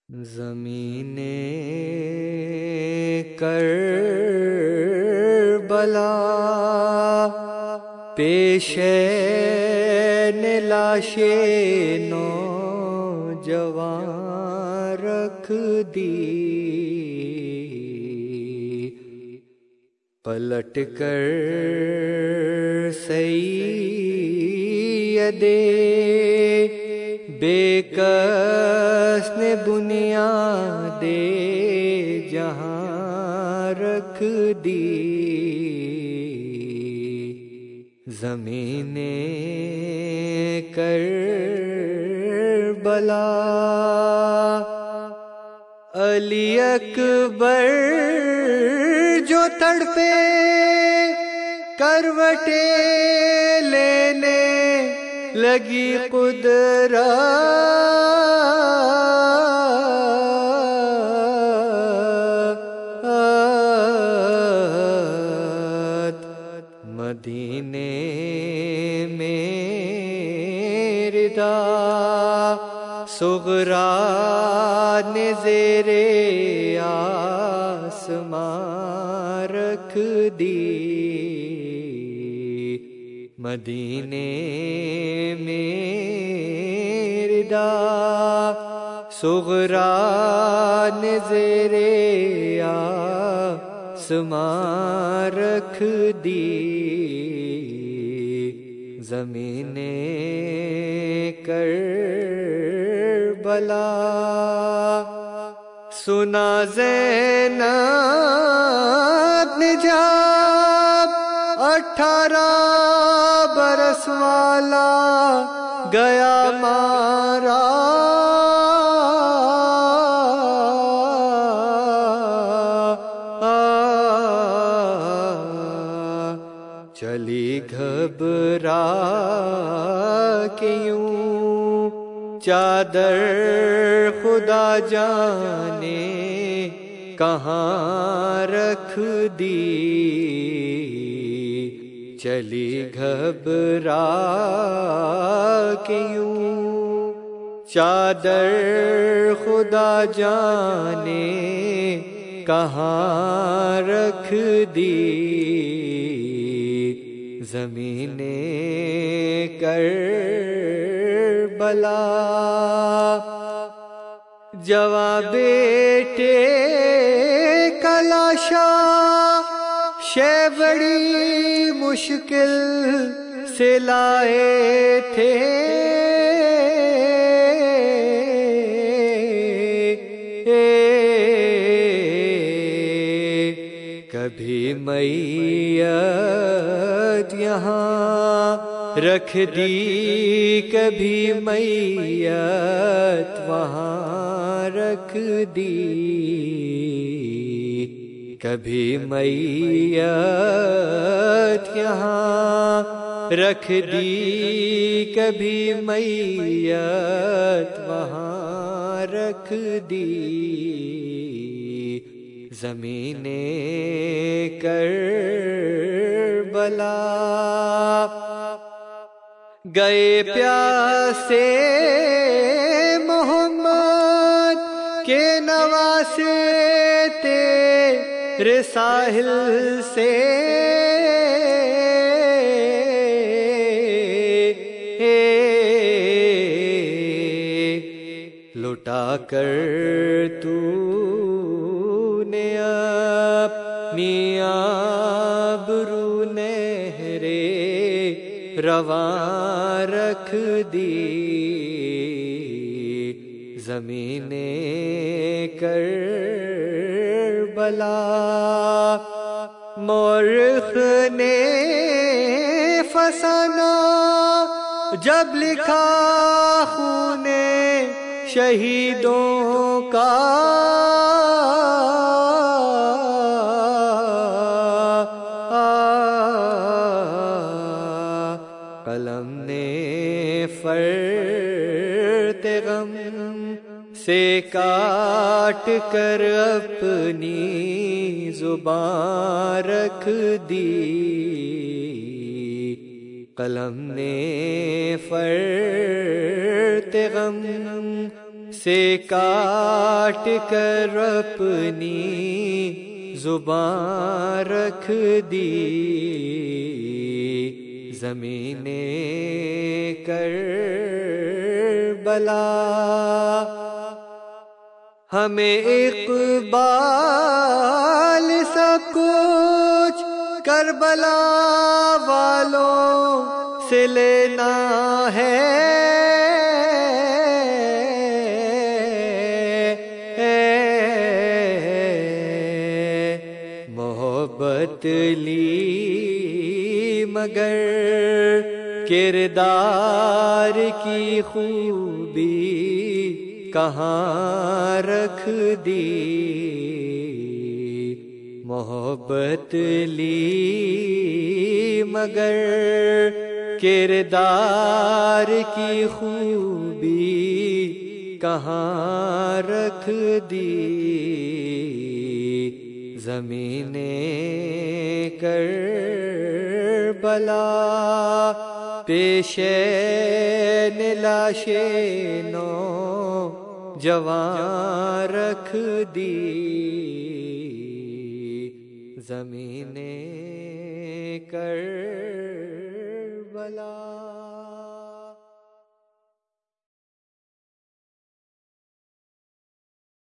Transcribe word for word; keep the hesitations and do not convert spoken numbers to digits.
زمین کربلا پیشین لاشیں نوجوان رکھ دی، پلٹ کر سیدے بے کس نے بنیاد جہاں رکھ دی۔ زمین کربلا علی اکبر جو تڑپے کروٹیں لینے لگی قدرت، مدینے میں ردا صغریٰ نے زیر آسمان رکھ دی۔ مدینے میں ردا صغریٰ نے زیر آسمان رکھ دی۔ زمین کربلا سنا زینب نے جب اٹھارہ برس والا گیا مارا، چلی گھبرا کے یوں چادر خدا جانے کہاں رکھ دی، چلی گھبرا کے یوں چادر خدا جانے کہاں رکھ دی۔ زمین کربلا جواں بیٹے کا لاشا شے بڑی مشکل سے لائے تھے، کبھی میت یہاں رکھ دی، کبھی میت وہاں رکھ دی، کبھی میت یہاں رکھ دی، کبھی میت وہاں رکھ دی۔ زمین کربلا گئے پیاسے محمد کے نواسے تیرے ساحل سے، لٹا کر تو نے اپنی آبرو نہرے رواں رکھ دی۔ زمین کربلا مورخ نے فسانہ جب لکھا خون شہیدوں کا، قلم نے فرت غم سے کاٹ کر اپنی زبان رکھ دی، قلم نے فرت غم سے کاٹ کر اپنی زبان رکھ دی زمین کربلا ہمیں اقبال سب کچھ کربلا والوں سے لینا ہے محبت لی مگر کردار کی خوبی کہاں رکھ دی محبت لی مگر کردار کی خوبی کہاں رکھ دی زمین کربلا پیشین لاشیں نو جوان رکھ دی زمین کربلا